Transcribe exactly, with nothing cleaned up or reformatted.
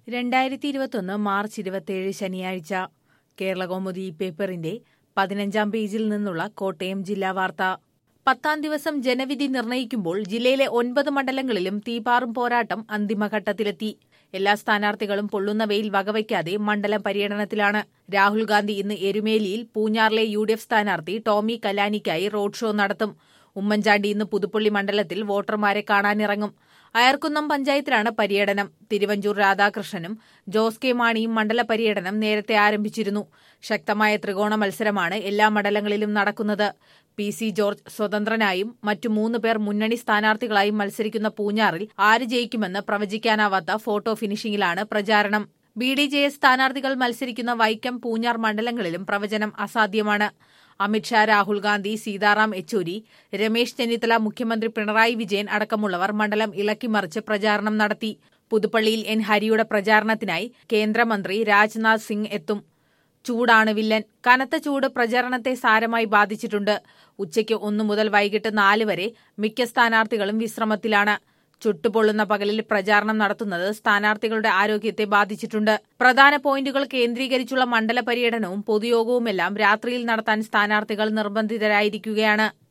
രണ്ടായിരത്തി ഇരുപത്തൊന്ന് മാർച്ച് ഇരുപത്തിയേഴ് ശനിയാഴ്ച കേരളകൗമുദി പേപ്പറിന്റെ പതിനഞ്ചാം പേജിൽ നിന്നുള്ള കോട്ടയം ജില്ലാ വാർത്ത. പത്താം ദിവസം ജനവിധി നിർണയിക്കുമ്പോൾ ജില്ലയിലെ ഒൻപത് മണ്ഡലങ്ങളിലും തീപാറും പോരാട്ടം അന്തിമഘട്ടത്തിലെത്തി. എല്ലാ സ്ഥാനാർത്ഥികളും പൊള്ളുന്ന വെയിൽ വകവയ്ക്കാതെ മണ്ഡലം പര്യടനത്തിലാണ്. രാഹുൽ ഗാന്ധി ഇന്ന് എരുമേലിയിൽ പൂഞ്ഞാറിലെ യു ഡി എഫ് സ്ഥാനാർത്ഥി ടോമി കലാനിക്കായി റോഡ് ഷോ നടത്തും. ഉമ്മൻചാണ്ടി ഇന്ന് പുതുപ്പള്ളി മണ്ഡലത്തിൽ വോട്ടർമാരെ കാണാനിറങ്ങും. അയർക്കുന്നം പഞ്ചായത്തിലാണ് പര്യടനം. തിരുവഞ്ചൂർ രാധാകൃഷ്ണനും ജോസ് കെ മാണിയും മണ്ഡല പര്യടനം നേരത്തെ ആരംഭിച്ചിരുന്നു. ശക്തമായ ത്രികോണ മത്സരമാണ് എല്ലാ മണ്ഡലങ്ങളിലും നടക്കുന്നത്. പി സി ജോർജ് സ്വതന്ത്രനായും മറ്റു മൂന്ന് പേർ മുന്നണി സ്ഥാനാർത്ഥികളായും മത്സരിക്കുന്ന പൂഞ്ഞാറിൽ ആര് ജയിക്കുമെന്ന് പ്രവചിക്കാനാവാത്ത ഫോട്ടോ ഫിനിഷിംഗിലാണ് പ്രചാരണം. ബി ഡി ജെ എസ് സ്ഥാനാർത്ഥികൾ മത്സരിക്കുന്ന വൈക്കം, പൂഞ്ഞാർ മണ്ഡലങ്ങളിലും പ്രവചനം അസാധ്യമാണ്. അമിത്ഷാ, രാഹുൽ ഗാന്ധി, സീതാറാം യെച്ചൂരി, രമേശ് ചെന്നിത്തല, മുഖ്യമന്ത്രി പിണറായി വിജയൻ അടക്കമുള്ളവർ മണ്ഡലം ഇളക്കിമറിച്ച് പ്രചാരണം നടത്തി. പുതുപ്പള്ളിയിൽ എൻ ഹരിയുടെ പ്രചാരണത്തിനായി കേന്ദ്രമന്ത്രി രാജ്നാഥ് സിംഗ് എത്തും. ചൂടാണ് വില്ലൻ. കനത്ത ചൂട് പ്രചാരണത്തെ സാരമായി ബാധിച്ചിട്ടുണ്ട്. ഉച്ചയ്ക്ക് ഒന്നു മുതൽ വൈകിട്ട് നാല് വരെ മിക്ക സ്ഥാനാർത്ഥികളും വിശ്രമത്തിലാണ്. ചുട്ടുപൊള്ളുന്ന പകലിൽ പ്രചാരണം നടത്തുന്നത് സ്ഥാനാർത്ഥികളുടെ ആരോഗ്യത്തെ ബാധിച്ചിട്ടുണ്ട്. പ്രധാന പോയിന്റുകൾ കേന്ദ്രീകരിച്ചുള്ള മണ്ഡല പര്യടനവും പൊതുയോഗവുമെല്ലാം രാത്രിയിൽ നടത്താൻ സ്ഥാനാർത്ഥികൾ നിർബന്ധിതരായിരിക്കുകയാണ്.